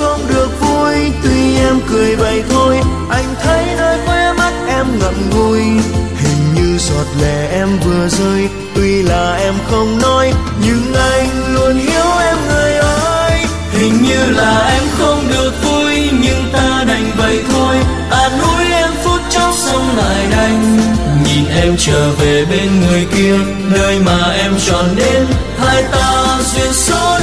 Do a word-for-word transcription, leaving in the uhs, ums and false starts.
không được vui, tuy em cười vậy thôi. Anh thấy nơi khóe mắt em ngậm ngùi, hình như giọt lệ em vừa rơi. Tuy là em không nói, nhưng anh luôn hiểu em người ơi. Hình như là em không được vui, nhưng ta đành vậy thôi. An ủi em phút chốc xong lại đành nhìn em trở về bên người kia, nơi mà em chọn đến. Hai ta duyên số